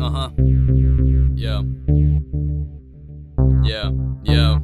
Aha. Yeah. Yeah. Yeah.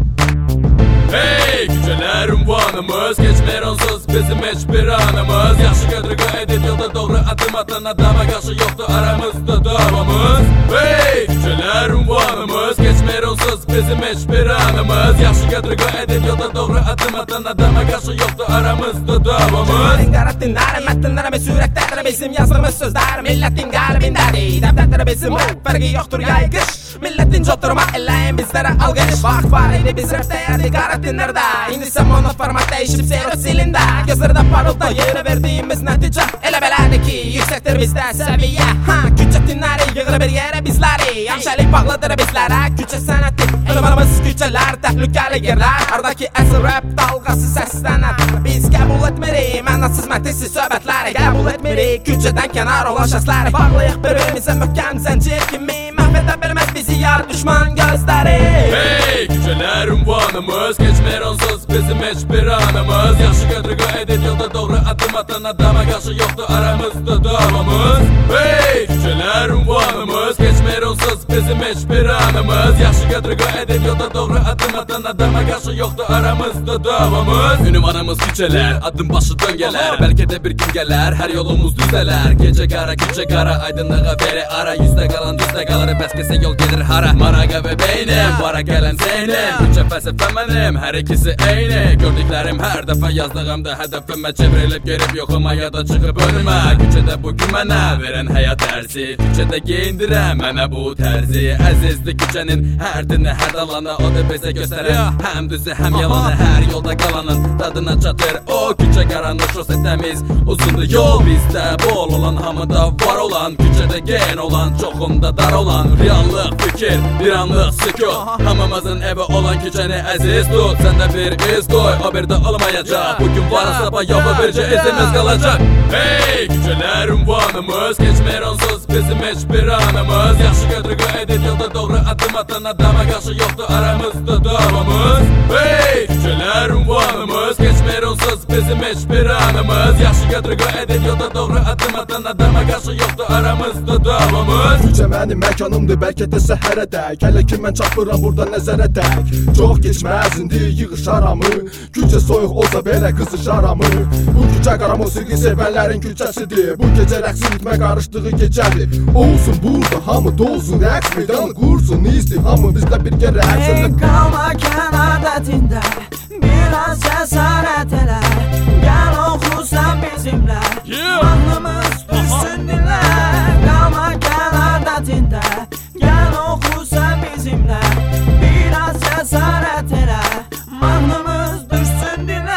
Hey, gecələr ünvanımız keçmir onsuz bizim heç bir anımız. Yaxşı qədriqə edib yolda doğru adım atan adama qarşı yoxdur aramızda davamız. Hey, gecələr ünvanımız keçmir onsuz bizim heç bir anımız. Yaxşı qədriqə edib yolda doğru adım atan adama qarşı yoxdur aramızda davamız. Dinləri, mətnləri və sürətləri bizim yazdığımız sözlər milletin qəlbindədir. Dəftərləri bizim fərqi yoxdur yay qış. Milletin oturma eləyin bizlərə alqış. Vaxt var idi biz rap dəyərli qaratinlərdə. İndi sən mono format dəyişib seyro silində. Gözlərdə parılda yerə verdiyimiz nəticə elə belədir ki, yüksəkdir bizdə səviyyə. Küçə dinləri yığır bir yerə bizləri. Həmşəlik bağlıdır bizlərə küçə sənəti. Ünvanımız küçələr, təhlükəli yerlər. Aradakı əsl rap dalğası səslənər. Biz qəbul etmirik mənasız mətinsiz söhbətləri. Qəbul etmirik küçədən kənar olan şəxsləri. Bağlayıq bir-birimizə möhkəm zəncir kimi. Məhvədə bilməz bizi yar düşman gözləri. Hey, gecələr ünvanımız keçmir onsuz bizim heç bir anımız. Yaxşı qədriqə edib yolda doğru adım atan adama qarşı yoxdur aramızda davamız. Hey, gecələr ünvanımız keçmir onsuz bizim heç bir anımız. Yaxşı qədriqə edib yolda doğru adım atan adama qarşı yoxdur aramızda davamız. Ünvanımız küçələr, adım başı döngələr. Bəlkə də bir gün gələr, hər yolumuz düzələr. Gecə qara, aydınlığa veri ara. Yüzdə qalan düzdə qalır, bəskəsə yol gedir hara. Maraqa və beynim, bara gələn zeynim. Üç fəlsəfə mənim, hər ikisi eyni. Gördüklərim hər dəfə yazdığımda hədəfimə çevrilib gerib yoxlamaya da çıxıb önümə. Küçədə bugün mənə verən həyat dərsi. Küçədə geyindirəm mənə bu tərzi. Əzizdir küçənin hər dini, hər dalanı. O da bizə göstərən həm düzü, həm yalanı. Hər yolda qalanın dadına çatır. O küçə qaranlıq, şose təmiz, uzundur yol. Bizdə bol olan, hamıda var olan. Küçədə gen olan, çoxunda dar olan. Reallıq, fikir, bir anlıq sükut. Hamımızın evi olan küçəni əziz tut. Sən də bir iz qoy, o bir də olmayacaq. Bugün var sabah yoxu bircə izimiz qalacaq. Hey, küçələr ünvanımız keçmir onsuz bizim heç bir anımız. Yaxşı qədriqə edib yolda doğru adım atan adama qarşı yoxdur aramızda davamız. Hey, küçələr ünvanımız keçmir onsuz bizim heç bir anımız. Yaxşı qədriqə edib yolda doğru adım atan adama qarşı yoxdur aramızda davamız. Küçə mənim məkanımdır, bəlkə də səhərədək. Hələ ki mən çapıram burada nəzərədək. Çox keçməz indi yığışaramı. Küçə soyuq olsa belə qızışaramı. Bu küçə qara musiqi sevənlərin küçəsidir. Bu gecə rəqsi ritmə qarışdığı gecədir. Olsun burada hamı dolsun, rəqs meydanı qursun. İzdihamı bizdə birgə rəqs elə. Qalma kənarda tində, biraz cəsarət elə. Gəl oxusan bizimlə, mahnımız düşsün dilə. Qalma kənarda tində, gəl oxusan bizimlə. Biraz cəsarət elə, mahnımız düşsün dilə.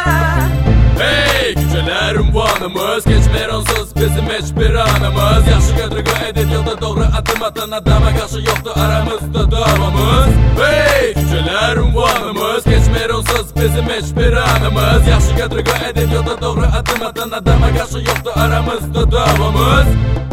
Hey, küçələr ünvanımız keçmir onsuz bizim heç bir anımız. Yaxşı qədriqə edib yolda doğru adım atan adama qarşı yoxdur aramızda davamız. Hey, küçələr ünvanımız keçmir onsuz bizim heç bir anımız. Yaxşı qədriqə edib yolda doğru adım atan adama qarşı yoxdur aramızda davamız.